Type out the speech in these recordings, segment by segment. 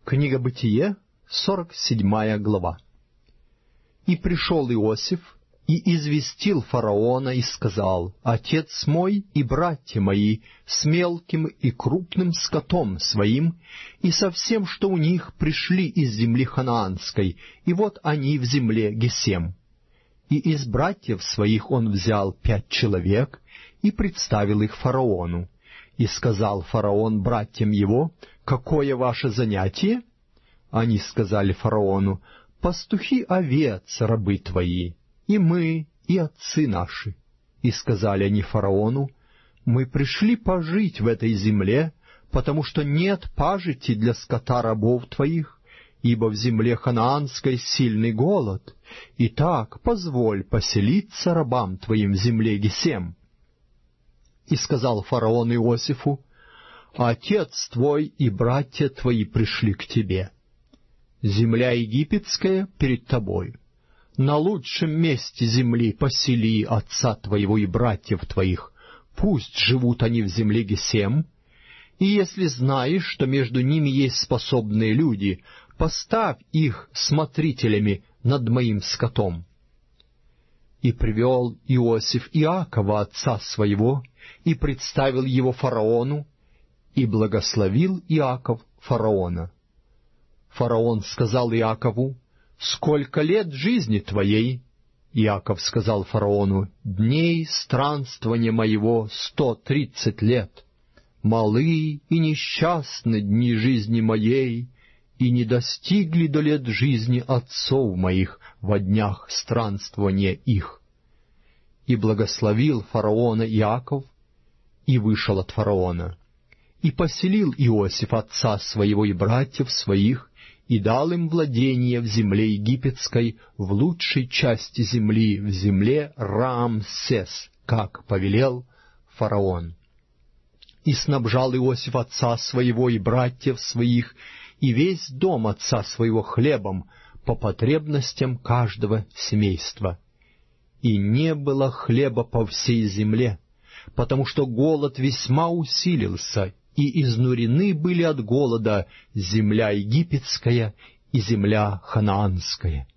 Книга Бытие, 47 глава. «И пришел Иосиф, и известил фараона, и сказал: Отец мой и братья мои с мелким и крупным скотом своим, и со всем, что у них, пришли из земли ханаанской, и вот они в земле Гесем. И из братьев своих он взял 5 человек и представил их фараону. И сказал фараон братьям его: Какое ваше занятие? Они сказали фараону: Пастухи овец, рабы твои, и мы, и отцы наши. И сказали они фараону: Мы пришли пожить в этой земле, потому что нет пажити для скота рабов твоих, ибо в земле ханаанской сильный голод. Итак, позволь поселиться рабам твоим в земле Гесем. И сказал фараон Иосифу: Отец твой и братья твои пришли к тебе. Земля египетская перед тобою. На лучшем месте земли посели отца твоего и братьев твоих, пусть живут они в земле Гесем, и если знаешь, что между ними есть способные люди, поставь их смотрителями над моим скотом. И привел Иосиф Иакова, отца своего, и представил его фараону, и благословил Иаков фараона. Фараон сказал Иакову: «Сколько лет жизни твоей?» Иаков сказал фараону: «Дней странствования моего 130 лет. Малы и несчастны дни жизни моей, и не достигли до лет жизни отцов моих во днях странствования их». И благословил фараона Иаков, и вышел от фараона. И поселил Иосиф отца своего и братьев своих, и дал им владение в земле египетской, в лучшей части земли, в земле Раамсес, как повелел фараон. И снабжал Иосиф отца своего и братьев своих, и весь дом отца своего хлебом, по потребностям каждого семейства. И не было хлеба по всей земле, потому что голод весьма усилился, и изнурены были от голода земля египетская и земля ханаанская.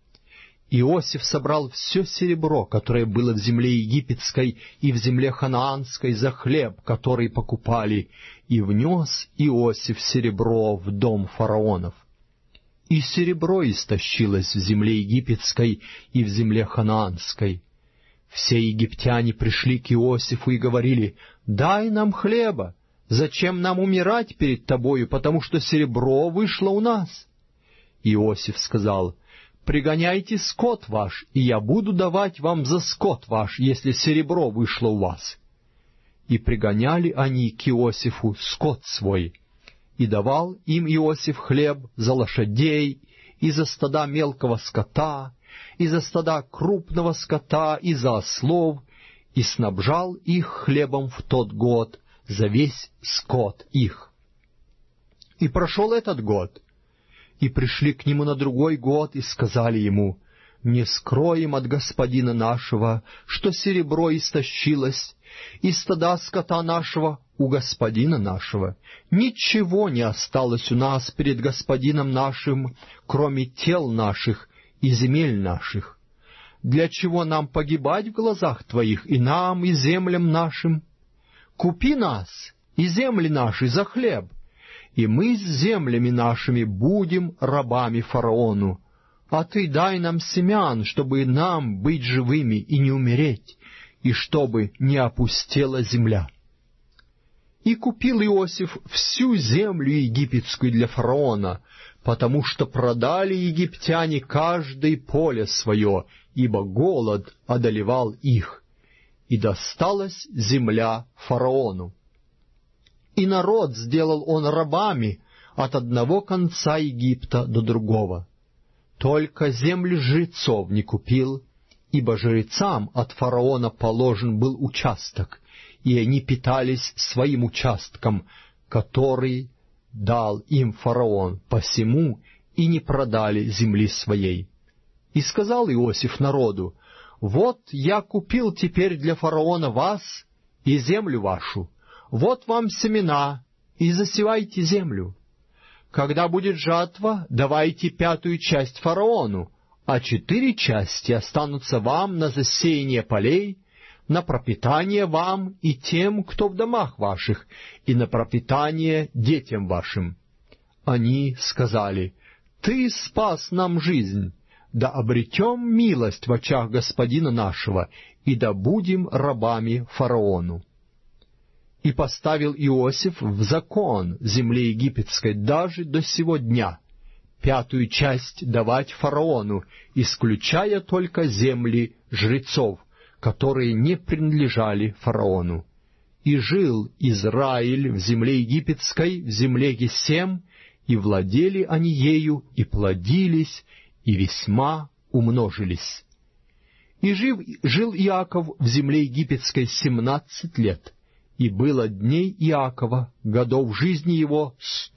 Иосиф собрал все серебро, которое было в земле египетской и в земле ханаанской, за хлеб, который покупали, и внес Иосиф серебро в дом фараонов. И серебро истощилось в земле египетской и в земле ханаанской. Все египтяне пришли к Иосифу и говорили: «Дай нам хлеба, зачем нам умирать перед тобою, потому что серебро вышло у нас?» Иосиф сказал: «Пригоняйте скот ваш, и я буду давать вам за скот ваш, если серебро вышло у вас». И пригоняли они к Иосифу скот свой, и давал им Иосиф хлеб за лошадей, и за стада мелкого скота, и за стада крупного скота, и за ослов, и снабжал их хлебом в тот год за весь скот их. И прошел этот год, и пришли к нему на другой год, и сказали ему: «Не скроем от господина нашего, что серебро истощилось, и стада скота нашего у господина нашего. Ничего не осталось у нас перед господином нашим, кроме тел наших и земель наших. Для чего нам погибать в глазах твоих, и нам, и землям нашим? Купи нас и земли наши за хлеб, и мы с землями нашими будем рабами фараону. А ты дай нам семян, чтобы нам быть живыми и не умереть, и чтобы не опустела земля». И купил Иосиф всю землю египетскую для фараона, потому что продали египтяне каждое поле свое, ибо голод одолевал их, и досталась земля фараону. И народ сделал он рабами от одного конца Египта до другого. Только земли жрецов не купил, ибо жрецам от фараона положен был участок, и они питались своим участком, который дал им фараон, посему и не продали земли своей. И сказал Иосиф народу: «Вот я купил теперь для фараона вас и землю вашу, вот вам семена, и засевайте землю. Когда будет жатва, давайте 5 часть фараону, а 4 части останутся вам на засеяние полей, на пропитание вам и тем, кто в домах ваших, и на пропитание детям вашим». Они сказали: «Ты спас нам жизнь, да обретем милость в очах господина нашего, и да будем рабами фараону». И поставил Иосиф в закон земли египетской даже до сего дня 5 часть давать фараону, исключая только земли жрецов, которые не принадлежали фараону. И жил Израиль в земле египетской, в земле Гесем, и владели они ею, и плодились, и весьма умножились. И жил Иаков в земле египетской 17 лет, и было дней Иакова, годов жизни его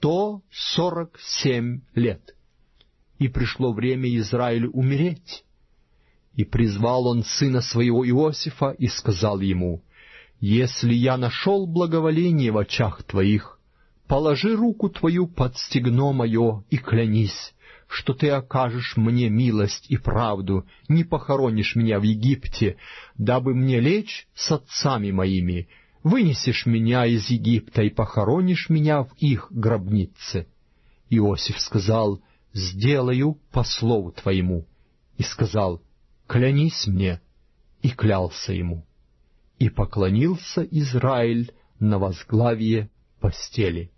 147 лет. И пришло время Израилю умереть. И призвал он сына своего Иосифа и сказал ему: «Если я нашел благоволение в очах твоих, положи руку твою под стегно мое и клянись, что ты окажешь мне милость и правду, не похоронишь меня в Египте, дабы мне лечь с отцами моими, вынесешь меня из Египта и похоронишь меня в их гробнице». Иосиф сказал: «Сделаю по слову твоему». И сказал: «Клянись мне». И клялся ему. И поклонился Израиль на возглавие постели.